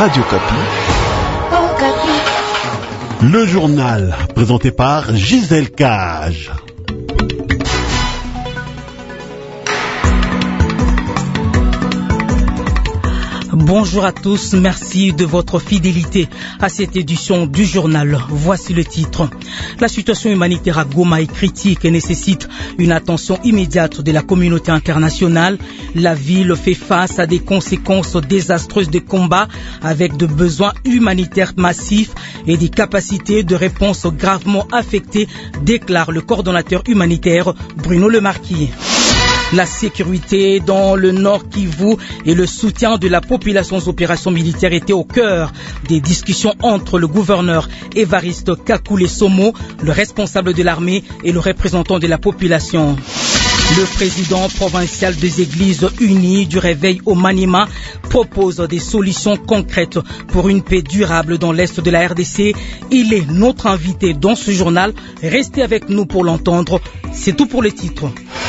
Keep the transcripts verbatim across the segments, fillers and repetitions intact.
Radio Kapi. Okapi. Le journal, présenté par Gisèle Cage. Bonjour à tous, merci de votre fidélité à cette édition du journal. Voici le titre. La situation humanitaire à Goma est critique et nécessite une attention immédiate de la communauté internationale. La ville fait face à des conséquences désastreuses des combats avec de besoins humanitaires massifs et des capacités de réponse gravement affectées, déclare le coordonnateur humanitaire Bruno Lemarquis. La sécurité dans le Nord Kivu et le soutien de la population aux opérations militaires étaient au cœur des discussions entre le gouverneur Évariste Kakule Somo, le responsable de l'armée et le représentant de la population. Le président provincial des Églises unies du Réveil au Maniema propose des solutions concrètes pour une paix durable dans l'Est de la R D C. Il est notre invité dans ce journal. Restez avec nous pour l'entendre. C'est tout pour les titres.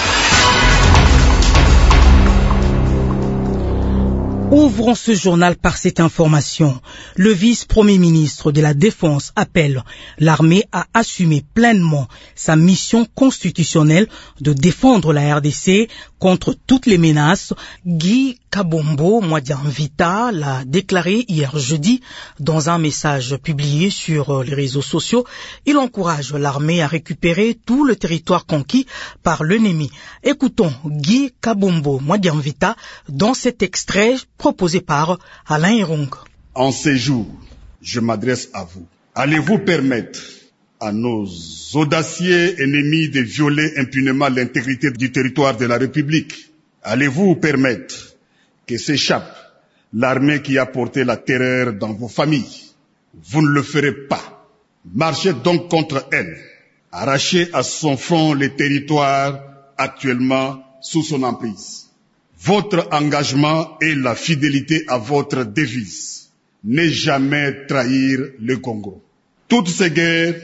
Ouvrons ce journal par cette information. Le vice-premier ministre de la Défense appelle l'armée à assumer pleinement sa mission constitutionnelle de défendre la R D C contre toutes les menaces. Guy Kabombo Mwadianvita l'a déclaré hier jeudi dans un message publié sur les réseaux sociaux. Il encourage l'armée à récupérer tout le territoire conquis par l'ennemi. Écoutons Guy Kabombo Mwadianvita dans cet extrait proposé par Alain Irung. En ces jours, je m'adresse à vous. Allez-vous permettre à nos audacieux ennemis de violer impunément l'intégrité du territoire de la République? Allez-vous permettre que s'échappe l'armée qui a porté la terreur dans vos familles? Vous ne le ferez pas. Marchez donc contre elle. Arrachez à son front les territoires actuellement sous son emprise. Votre engagement et la fidélité à votre devise. Ne jamais trahir le Congo. Toutes ces guerres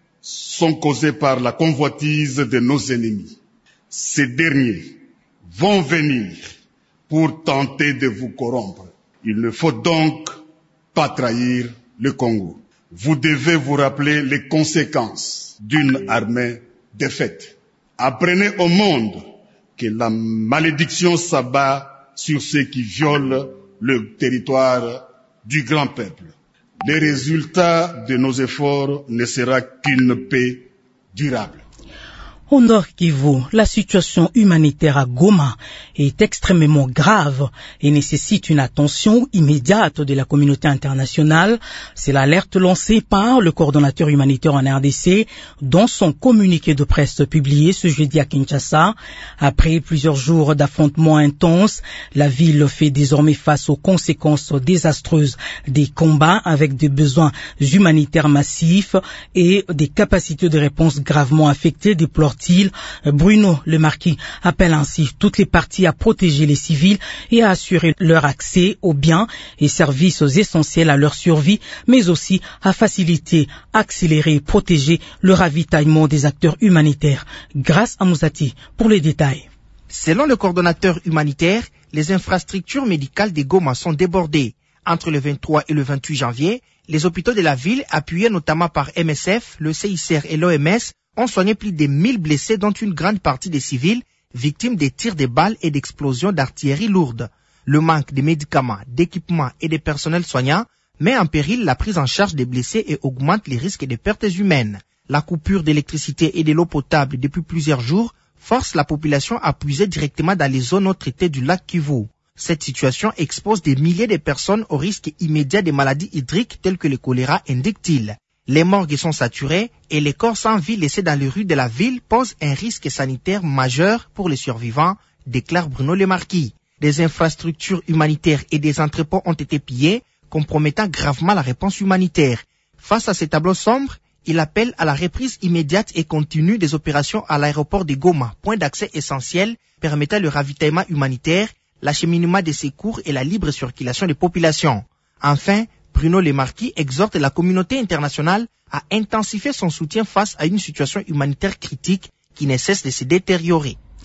sont causées par la convoitise de nos ennemis. Ces derniers vont venir pour tenter de vous corrompre. Il ne faut donc pas trahir le Congo. Vous devez vous rappeler les conséquences d'une armée défaite. Apprenez au monde que la malédiction s'abat sur ceux qui violent le territoire du grand peuple. Le résultat de nos efforts ne sera qu'une paix durable. Au Nord Kivu, la situation humanitaire à Goma est extrêmement grave et nécessite une attention immédiate de la communauté internationale. C'est l'alerte lancée par le coordonnateur humanitaire en R D C dans son communiqué de presse publié ce jeudi à Kinshasa. Après plusieurs jours d'affrontements intenses, la ville fait désormais face aux conséquences désastreuses des combats avec des besoins humanitaires massifs et des capacités de réponse gravement affectées, déplore Bruno Lemarquis appelle ainsi toutes les parties à protéger les civils et à assurer leur accès aux biens et services essentiels à leur survie, mais aussi à faciliter, accélérer et protéger le ravitaillement des acteurs humanitaires. Grâce à Mouzati pour les détails. Selon le coordonnateur humanitaire, les infrastructures médicales des Goma sont débordées. Entre le vingt-trois et le vingt-huit janvier, les hôpitaux de la ville, appuyés notamment par M S F, le C I C R et l'O M S, ont soigné plus de mille blessés, dont une grande partie des civils, victimes des tirs de balles et d'explosions d'artillerie lourde. Le manque de médicaments, d'équipements et de personnel soignant met en péril la prise en charge des blessés et augmente les risques de pertes humaines. La coupure d'électricité et de l'eau potable depuis plusieurs jours force la population à puiser directement dans les zones non traitées du lac Kivu. Cette situation expose des milliers de personnes au risque immédiat des maladies hydriques telles que le choléra, indique-t-il. Les morgues sont saturées et les corps sans vie laissés dans les rues de la ville posent un risque sanitaire majeur pour les survivants, déclare Bruno Lemarquis. Des infrastructures humanitaires et des entrepôts ont été pillés, compromettant gravement la réponse humanitaire. Face à ces tableaux sombres, il appelle à la reprise immédiate et continue des opérations à l'aéroport de Goma, point d'accès essentiel permettant le ravitaillement humanitaire, l'acheminement des secours et la libre circulation des populations. Enfin, Bruno Lemarquis exhorte la communauté internationale à intensifier son soutien face à une situation humanitaire critique qui ne cesse de se détériorer.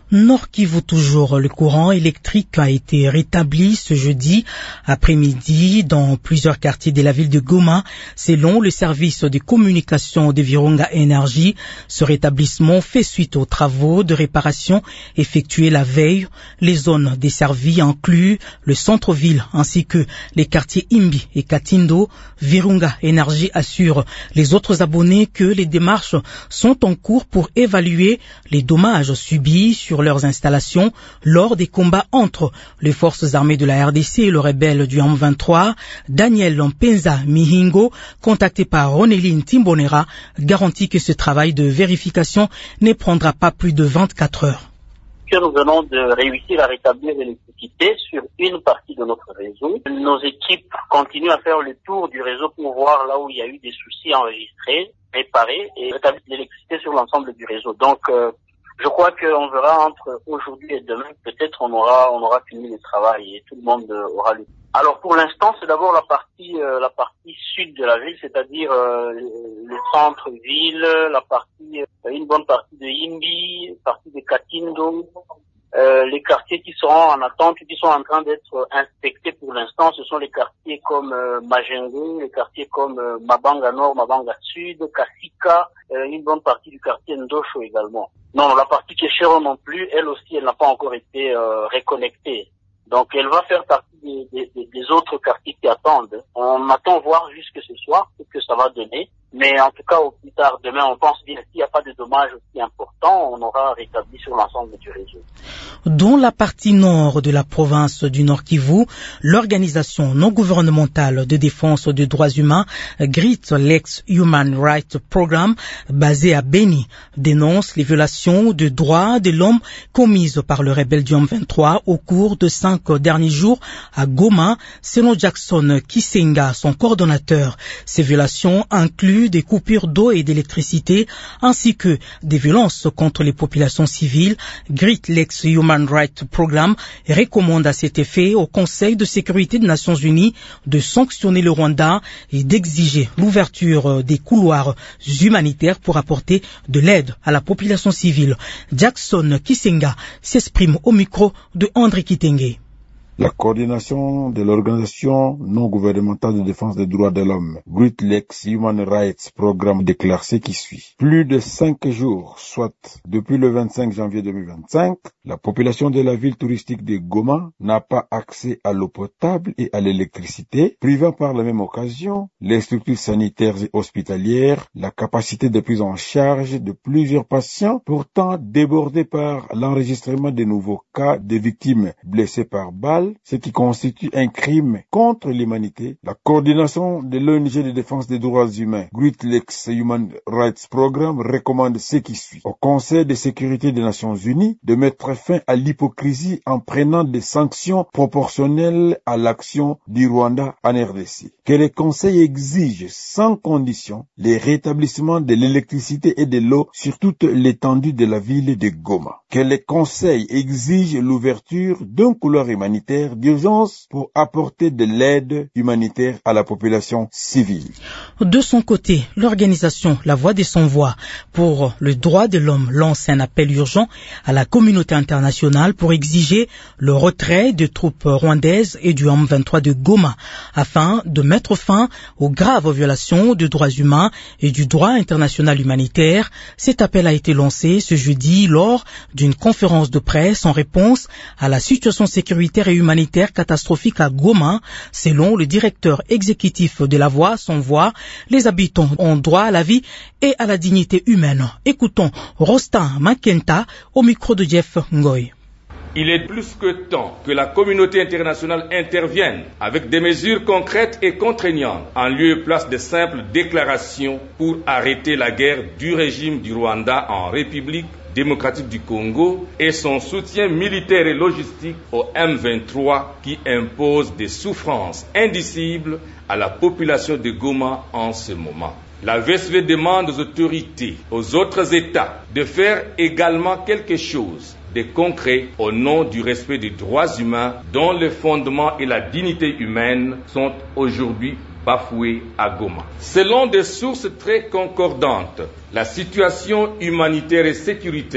Nord Kivu toujours, le courant électrique a été rétabli ce jeudi après-midi dans plusieurs quartiers de la ville de Goma, selon le service de communication de Virunga Energy. Ce rétablissement fait suite aux travaux de réparation effectués la veille. Les zones desservies incluent le centre-ville ainsi que les quartiers Imbi et Katindo. Virunga Energy assure les autres abonnés que les démarches sont en cours pour évaluer les dommages subis sur leurs installations lors des combats entre les forces armées de la R D C et le rebelle du M vingt-trois. Daniel Mpenza Mihingo, contacté par Roneline Timbonera, garantit que ce travail de vérification ne prendra pas plus de vingt-quatre heures. Nous venons de réussir à rétablir l'électricité sur une partie de notre réseau. Nos équipes continuent à faire le tour du réseau pour voir là où il y a eu des soucis enregistrés, réparer et rétablir l'électricité sur l'ensemble du réseau. Donc, euh, je crois qu'on verra entre aujourd'hui et demain, peut-être on aura on aura fini le travail et tout le monde aura lu. Alors pour l'instant, c'est d'abord la partie euh, la partie sud de la ville, c'est-à-dire euh, le centre-ville, la partie euh, une bonne partie de Imbi, une partie de Katindo. Euh, les quartiers qui seront en attente, qui sont en train d'être inspectés pour l'instant, ce sont les quartiers comme euh, Majengo, les quartiers comme euh, Mabanga Nord, Mabanga Sud, Kasika, euh, une bonne partie du quartier Ndosho également. Non, la partie Keshero non plus, elle aussi, elle n'a pas encore été euh, reconnectée. Donc elle va faire partie des, des, des autres quartiers qui attendent. On attend voir jusque ce soir ce que ça va donner. Mais en tout cas, au plus tard, demain, on pense bien qu'il n'y a pas de dommages aussi importants, on aura rétabli sur l'ensemble du réseau. Dans la partie nord de la province du Nord Kivu, l'organisation non gouvernementale de défense des droits humains, Great Lakes Human Rights Program, basée à Beni, dénonce les violations des droits de l'homme commises par le rebelle du M vingt-trois au cours de cinq derniers jours à Goma. Selon Jackson Kisenga, son coordonnateur, ces violations incluent des coupures d'eau et d'électricité, ainsi que des violences contre les populations civiles. Great Lakes Human Rights Program recommande à cet effet au Conseil de sécurité des Nations Unies de sanctionner le Rwanda et d'exiger l'ouverture des couloirs humanitaires pour apporter de l'aide à la population civile. Jackson Kisenga s'exprime au micro de André Kitenge. La coordination de l'organisation non gouvernementale de défense des droits de l'homme, Great Lakes Human Rights Program, déclare ce qui suit. Plus de cinq jours, soit depuis le vingt-cinq janvier deux mille vingt-cinq, la population de la ville touristique de Goma n'a pas accès à l'eau potable et à l'électricité, privant par la même occasion les structures sanitaires et hospitalières, la capacité de prise en charge de plusieurs patients, pourtant débordés par l'enregistrement de nouveaux cas de victimes blessées par balles, ce qui constitue un crime contre l'humanité. La coordination de l'O N G de défense des droits humains, Great Lakes Human Rights Program, recommande ce qui suit. Au Conseil de sécurité des Nations Unies de mettre fin à l'hypocrisie en prenant des sanctions proportionnelles à l'action du Rwanda en R D C. Que le Conseil exige sans condition le rétablissement de l'électricité et de l'eau sur toute l'étendue de la ville de Goma. Que le Conseil exige l'ouverture d'un couloir humanitaire d'urgence pour apporter de l'aide humanitaire à la population civile. De son côté, l'organisation La Voix des Sans-Voix pour le droit de l'homme lance un appel urgent à la communauté internationale pour exiger le retrait des troupes rwandaises et du M vingt-trois de Goma afin de mettre fin aux graves violations des droits humains et du droit international humanitaire. Cet appel a été lancé ce jeudi lors d'une conférence de presse en réponse à la situation sécuritaire et humanitaire catastrophique à Goma. Selon le directeur exécutif de La Voix sans Voix, les habitants ont droit à la vie et à la dignité humaine. Écoutons Rostin Makenta au micro de Jeff Ngoy. Il est plus que temps que la communauté internationale intervienne avec des mesures concrètes et contraignantes en lieu et place de simples déclarations pour arrêter la guerre du régime du Rwanda en République démocratique du Congo et son soutien militaire et logistique au M vingt-trois qui impose des souffrances indicibles à la population de Goma en ce moment. La V S V demande aux autorités, aux autres États, de faire également quelque chose de concret au nom du respect des droits humains dont le fondement et la dignité humaine sont aujourd'hui bafoués à Goma. Selon des sources très concordantes, la situation humanitaire et sécuritaire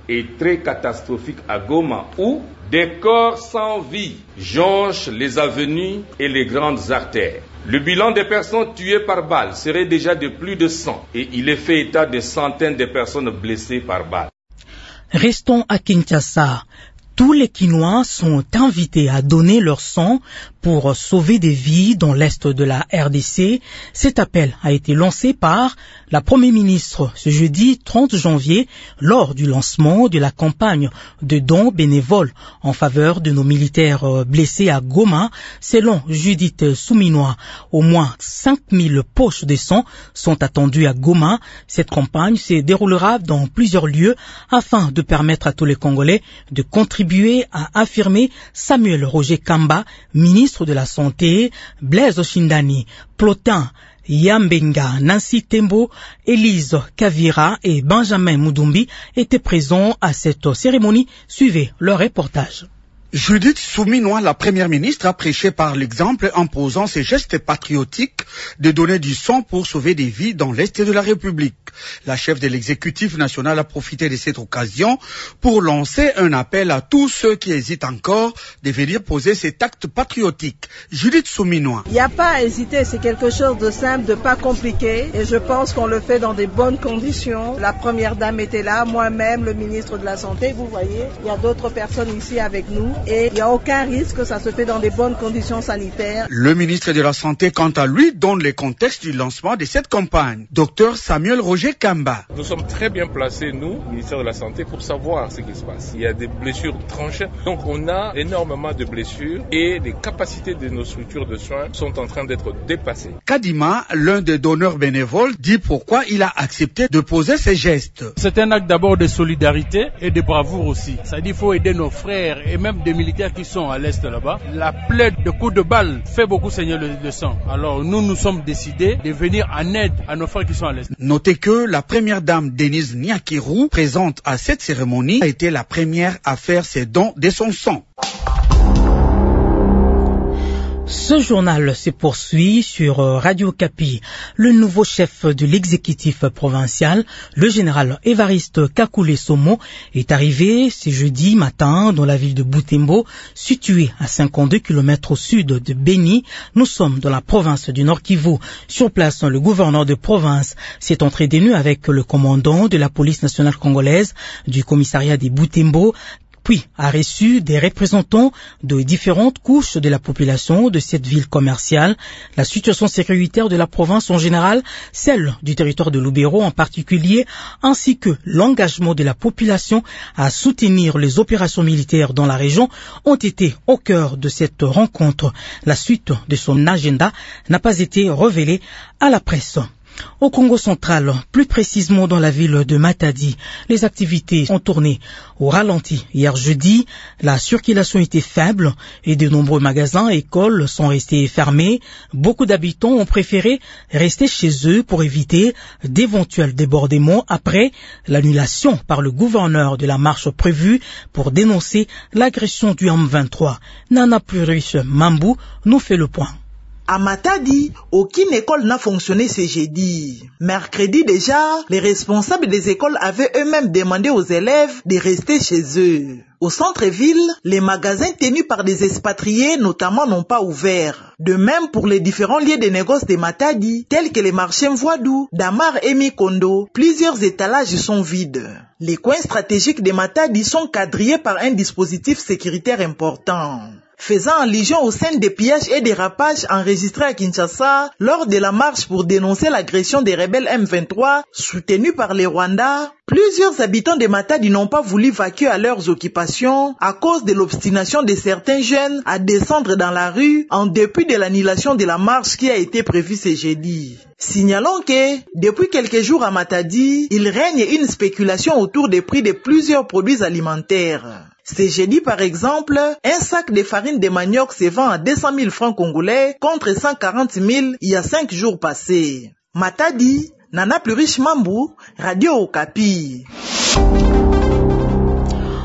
et très catastrophique à Goma où des corps sans vie jonchent les avenues et les grandes artères. Le bilan des personnes tuées par balle serait déjà de plus de cent et il est fait état de centaines de personnes blessées par balle. Restons à Kinshasa. Tous les Kinois sont invités à donner leur sang pour sauver des vies dans l'est de la R D C. Cet appel a été lancé par la Première ministre ce jeudi trente janvier lors du lancement de la campagne de dons bénévoles en faveur de nos militaires blessés à Goma. Selon Judith Souminois, au moins cinq mille poches de sang sont attendues à Goma. Cette campagne se déroulera dans plusieurs lieux afin de permettre à tous les Congolais de contribuer a affirmé Samuel Roger Kamba, ministre de la Santé, Blaise Oshindani, Plotin, Yambenga, Nancy Tembo, Élise Kavira et Benjamin Mudumbi étaient présents à cette cérémonie. Suivez leur reportage. Judith Souminois, la première ministre, a prêché par l'exemple en posant ses gestes patriotiques de donner du sang pour sauver des vies dans l'Est de la République. La chef de l'exécutif national a profité de cette occasion pour lancer un appel à tous ceux qui hésitent encore de venir poser cet acte patriotique. Judith Souminois. Il n'y a pas à hésiter, c'est quelque chose de simple, de pas compliqué et je pense qu'on le fait dans des bonnes conditions. La première dame était là, moi-même, le ministre de la Santé, vous voyez, il y a d'autres personnes ici avec nous. Et il n'y a aucun risque que ça se fait dans des bonnes conditions sanitaires. Le ministre de la Santé, quant à lui, donne le contexte du lancement de cette campagne. Docteur Samuel Roger Kamba. Nous sommes très bien placés, nous, ministère de la Santé, pour savoir ce qui se passe. Il y a des blessures tranchées, donc on a énormément de blessures et les capacités de nos structures de soins sont en train d'être dépassées. Kadima, l'un des donneurs bénévoles, dit pourquoi il a accepté de poser ces gestes. C'est un acte d'abord de solidarité et de bravoure aussi. Ça dit qu'il faut aider nos frères et même des militaires qui sont à l'est là-bas. La plaie de coups de balle fait beaucoup saigner le, le sang. Alors nous, nous sommes décidés de venir en aide à nos frères qui sont à l'est. Notez que la première dame Denise Niakiru, présente à cette cérémonie, a été la première à faire ses dons de son sang. Ce journal se poursuit sur Radio Kapi. Le nouveau chef de l'exécutif provincial, le général Évariste Kakule Somo, est arrivé ce jeudi matin dans la ville de Butembo, située à cinquante-deux kilomètres au sud de Beni. Nous sommes dans la province du Nord Kivu. Sur place, le gouverneur de province s'est entretenu avec le commandant de la police nationale congolaise du commissariat de Butembo, puis a reçu des représentants de différentes couches de la population de cette ville commerciale. La situation sécuritaire de la province en général, celle du territoire de Lubero en particulier, ainsi que l'engagement de la population à soutenir les opérations militaires dans la région ont été au cœur de cette rencontre. La suite de son agenda n'a pas été révélée à la presse. Au Congo central, plus précisément dans la ville de Matadi, les activités ont tourné au ralenti. Hier jeudi, la circulation était faible et de nombreux magasins et écoles sont restés fermés. Beaucoup d'habitants ont préféré rester chez eux pour éviter d'éventuels débordements après l'annulation par le gouverneur de la marche prévue pour dénoncer l'agression du M vingt-trois. Nana Plurish Mambou nous fait le point. À Matadi, aucune école n'a fonctionné ce jeudi. Mercredi déjà, les responsables des écoles avaient eux-mêmes demandé aux élèves de rester chez eux. Au centre-ville, les magasins tenus par des expatriés notamment n'ont pas ouvert. De même pour les différents lieux de négoce de Matadi, tels que les marchés Mvoadou, Damar et Mikondo, plusieurs étalages sont vides. Les coins stratégiques de Matadi sont quadrillés par un dispositif sécuritaire important. Faisant allusion aux scènes de pillage et dérapages enregistrés à Kinshasa lors de la marche pour dénoncer l'agression des rebelles M vingt-trois soutenus par les Rwandais, plusieurs habitants de Matadi n'ont pas voulu vaquer à leurs occupations à cause de l'obstination de certains jeunes à descendre dans la rue en dépit de l'annulation de la marche qui a été prévue ce jeudi. Signalons que, depuis quelques jours à Matadi, il règne une spéculation autour des prix de plusieurs produits alimentaires. Ce jeudi, par exemple, un sac de farine de manioc se vend à deux cent mille francs congolais contre cent quarante mille il y a cinq jours passés. Matadi, Nana Plurish Mambou, Radio Okapi.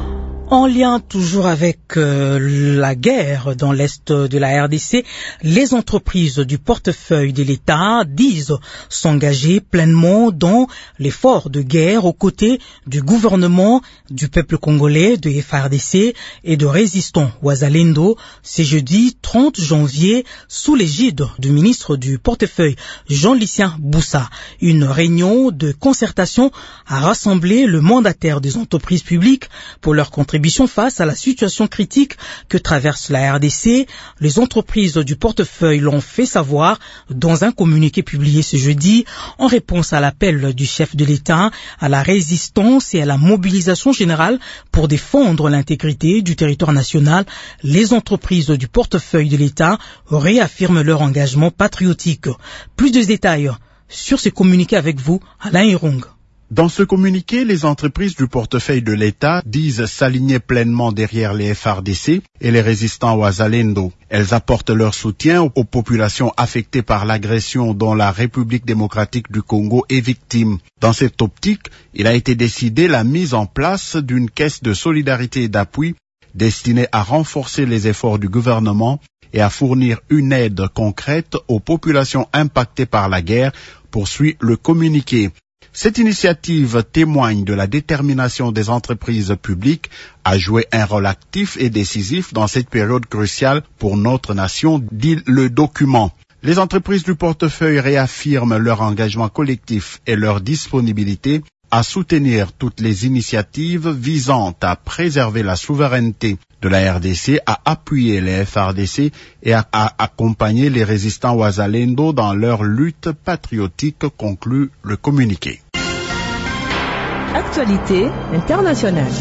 En lien toujours avec euh, la guerre dans l'Est de la R D C, les entreprises du portefeuille de l'État disent s'engager pleinement dans l'effort de guerre aux côtés du gouvernement, du peuple congolais, de F A R D C et de résistants Wazalendo. C'est jeudi trente janvier sous l'égide du ministre du portefeuille Jean-Lucien Boussa. Une réunion de concertation a rassemblé le mandataire des entreprises publiques pour leur contribution face à la situation critique que traverse la R D C. Les entreprises du portefeuille l'ont fait savoir dans un communiqué publié ce jeudi en réponse à l'appel du chef de l'État à la résistance et à la mobilisation générale pour défendre l'intégrité du territoire national. Les entreprises du portefeuille de l'État réaffirment leur engagement patriotique. Plus de détails sur ce communiqué avec vous, Alain Irung. Dans ce communiqué, les entreprises du portefeuille de l'État disent s'aligner pleinement derrière les F A R D C et les résistants Wazalendo. Elles apportent leur soutien aux populations affectées par l'agression dont la République démocratique du Congo est victime. Dans cette optique, il a été décidé la mise en place d'une caisse de solidarité et d'appui destinée à renforcer les efforts du gouvernement et à fournir une aide concrète aux populations impactées par la guerre, poursuit le communiqué. Cette initiative témoigne de la détermination des entreprises publiques à jouer un rôle actif et décisif dans cette période cruciale pour notre nation, dit le document. Les entreprises du portefeuille réaffirment leur engagement collectif et leur disponibilité à soutenir toutes les initiatives visant à préserver la souveraineté de la R D C, à appuyer les F A R D C et à, à accompagner les résistants Wazalendo dans leur lutte patriotique, conclut le communiqué. Actualité internationale.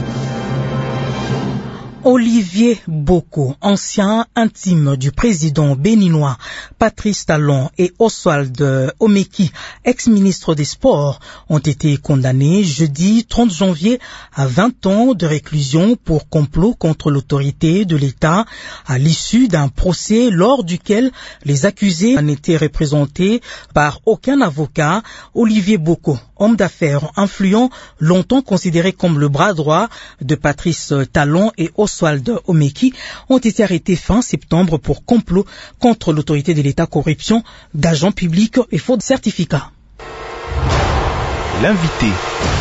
Olivier Boko, ancien intime du président béninois Patrice Talon, et Oswald Omeki, ex-ministre des Sports, ont été condamnés jeudi trente janvier à vingt ans de réclusion pour complot contre l'autorité de l'État à l'issue d'un procès lors duquel les accusés n'étaient représentés par aucun avocat. Olivier Boko, homme d'affaires influent, longtemps considéré comme le bras droit de Patrice Talon et Oswald Omeki, ont été arrêtés fin septembre pour complot contre l'autorité de l'État, corruption d'agents publics et faux certificats. L'invité.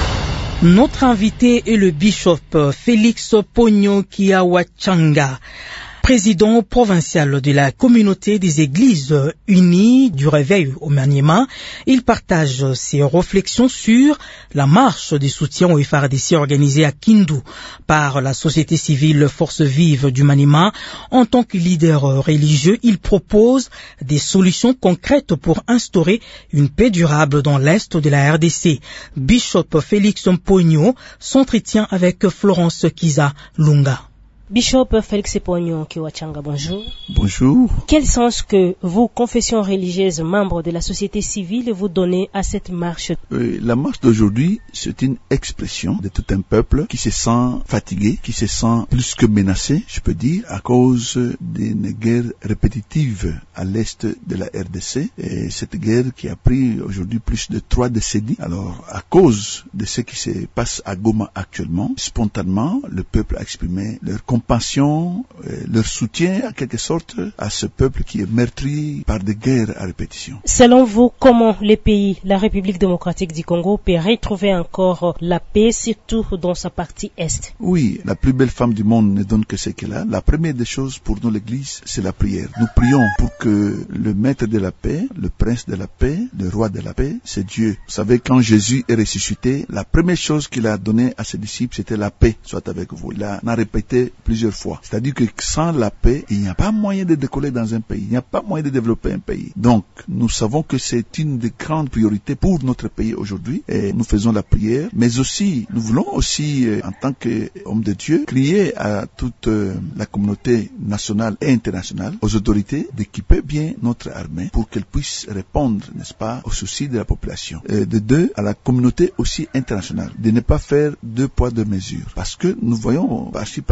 Notre invité est le bishop Félix Pogno Kiawachanga, président provincial de la communauté des églises unies du Réveil au Maniema. Il partage ses réflexions sur la marche de soutien au F A R D C organisée à Kindu par la société civile Force Vive du Maniema. En tant que leader religieux, il propose des solutions concrètes pour instaurer une paix durable dans l'Est de la R D C. Bishop Félix Pogno s'entretient avec Florence Kiza Lunga. Bishop Félix Pogno Kiwachanga, bonjour. Bonjour. Quel sens que vous, confessions religieuses, membres de la société civile, vous donnez à cette marche? euh, La marche d'aujourd'hui, c'est une expression de tout un peuple qui se sent fatigué, qui se sent plus que menacé, je peux dire, à cause d'une guerre répétitive à l'est de la R D C. Et cette guerre qui a pris aujourd'hui plus de trois décennies. Alors, à cause de ce qui se passe à Goma actuellement, spontanément, le peuple a exprimé leur compassion, euh, leur soutien en quelque sorte à ce peuple qui est meurtri par des guerres à répétition. Selon vous, comment les pays, la République démocratique du Congo, peut retrouver encore la paix, surtout dans sa partie est? Oui, la plus belle femme du monde ne donne que ce qu'elle a. La première des choses pour nous, l'Église, c'est la prière. Nous prions pour que le maître de la paix, le prince de la paix, le roi de la paix, c'est Dieu. Vous savez, quand Jésus est ressuscité, la première chose qu'il a donnée à ses disciples, c'était la paix soit avec vous. Il a, en a répété plusieurs fois. C'est-à-dire que sans la paix, il n'y a pas moyen de décoller dans un pays. Il n'y a pas moyen de développer un pays. Donc, nous savons que c'est une des grandes priorités pour notre pays aujourd'hui. Et nous faisons la prière. Mais aussi, nous voulons aussi, en tant qu'hommes de Dieu, crier à toute la communauté nationale et internationale, aux autorités, d'équiper bien notre armée pour qu'elle puisse répondre, n'est-ce pas, aux soucis de la population. Et de deux, à la communauté aussi internationale, de ne pas faire deux poids, deux mesures. Parce que nous voyons, par-ci, par-là, il y a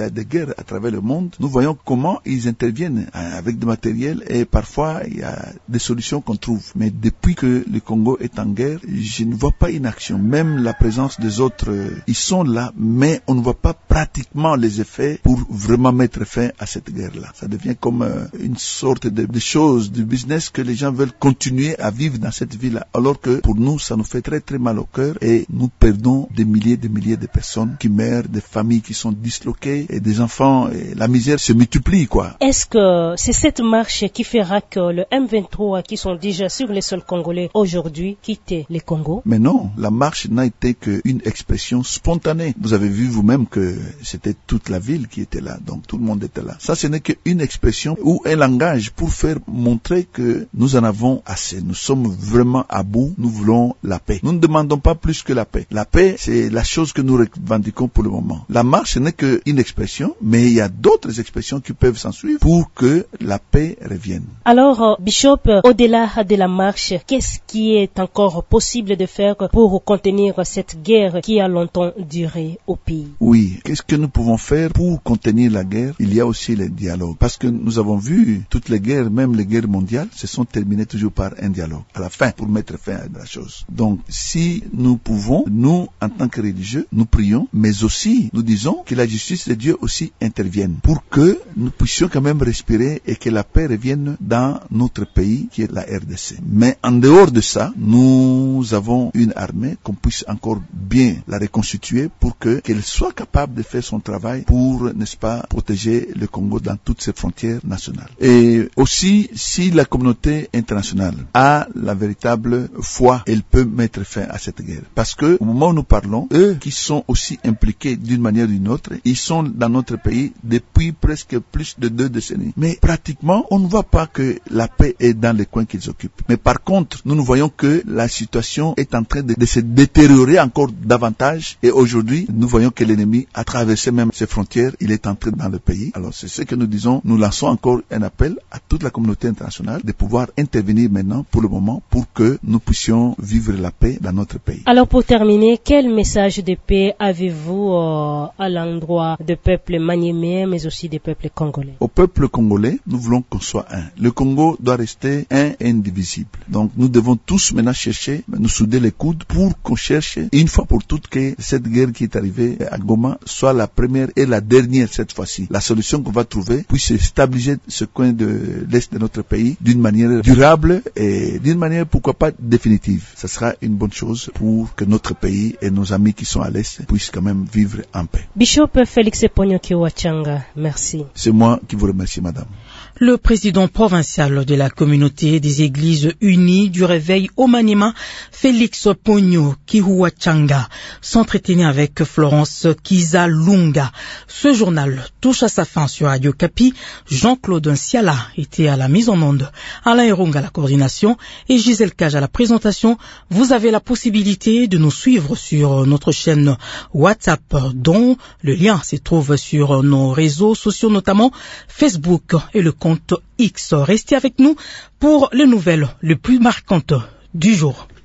a des guerres à travers le monde, nous voyons comment ils interviennent avec du matériel et parfois il y a des solutions qu'on trouve. Mais depuis que le Congo est en guerre, je ne vois pas une action. Même la présence des autres, ils sont là, mais on ne voit pas pratiquement les effets pour vraiment mettre fin à cette guerre-là. Ça devient comme une sorte de, de chose, de business que les gens veulent continuer à vivre dans cette ville-là. Alors que pour nous, ça nous fait très très mal au cœur et nous perdons des milliers et des milliers de personnes qui meurent, des familles qui sont disloquées et des enfants. Et la misère se multiplie, quoi. Est-ce que c'est cette marche qui fera que le M vingt-trois, qui sont déjà sur les sols congolais aujourd'hui, quittent le Congo? Mais non, la marche n'a été qu'une expression spontanée. Vous avez vu vous-même que c'était toute la ville qui était là, donc tout le monde était là. Ça, ce n'est qu'une expression ou un langage pour faire montrer que nous en avons assez. Nous sommes vraiment à bout, nous voulons la paix. Nous ne demandons pas plus que la paix. La paix, c'est la chose que nous revendiquons pour le moment. La marche, ce n'est qu'une expression, mais il y a d'autres expressions qui peuvent s'en suivre pour que la paix revienne. Alors, Bishop, au-delà de la marche, qu'est-ce qui est encore possible de faire pour contenir cette guerre qui a longtemps duré au pays? Oui, qu'est-ce que nous pouvons faire pour contenir la guerre? Il y a aussi le dialogue. Parce que nous avons vu toutes les guerres, même les guerres mondiales, se sont terminées toujours par un dialogue. À la fin, pour mettre fin à la chose. Donc, si nous pouvons, nous, en tant que religieux, nous prions, mais aussi, nous disons que la justice de Dieu aussi intervienne pour que nous puissions quand même respirer et que la paix revienne dans notre pays, qui est la R D C. Mais en dehors de ça, nous avons une armée qu'on puisse encore bien la reconstituer pour que, qu'elle soit capable de faire son travail pour, n'est-ce pas, protéger le Congo dans toutes ses frontières nationales. Et aussi, si la communauté internationale a la véritable foi, elle peut mettre fin à cette guerre. Parce que, au moment où nous parlons, eux qui sont aussi impliqués d'une manière ou d'une autre, ils sont dans notre pays depuis presque plus de deux décennies. Mais pratiquement, on ne voit pas que la paix est dans les coins qu'ils occupent. Mais par contre, nous nous voyons que la situation est en train de, de se détériorer encore davantage. Et aujourd'hui, nous voyons que l'ennemi a traversé même ses frontières. Il est entré dans le pays. Alors c'est ce que nous disons. Nous lançons encore un appel à toute la communauté internationale de pouvoir intervenir maintenant pour le moment pour que nous puissions vivre la paix dans notre pays. Alors pour terminer, quel message de paix avez-vous euh, à l'endroit du peuple maniémien mais aussi des peuples congolais? Au peuple congolais, nous voulons qu'on soit un. Le Congo doit rester un et indivisible. Donc nous devons tous maintenant chercher, nous souder les coudes pour qu'on cherche une fois pour toutes que cette guerre qui est arrivée à Goma soit la première et la dernière cette fois-ci. La solution qu'on va trouver puisse stabiliser ce coin de l'est de notre pays d'une manière durable et d'une manière pourquoi pas définitive. Ça sera une bonne chose pour que notre pays et nos amis qui sont à l'est puissent quand même vivre en paix. Bishop Félix Ponyoki Wachanga, merci. C'est moi qui vous remercie, madame. Le président provincial de la communauté des églises unies du réveil au Maniema, Félix Ponyo Kihuachanga, s'entretenait avec Florence Kizalunga. Ce journal touche à sa fin sur Radio Kapi. Jean-Claude Nsiala était à la mise en onde, Alain Erunga à la coordination et Gisèle Cage à la présentation. Vous avez la possibilité de nous suivre sur notre chaîne WhatsApp, dont le lien se trouve sur nos réseaux sociaux, notamment Facebook et le compte X. Restez avec nous pour les nouvelles les plus marquantes du jour.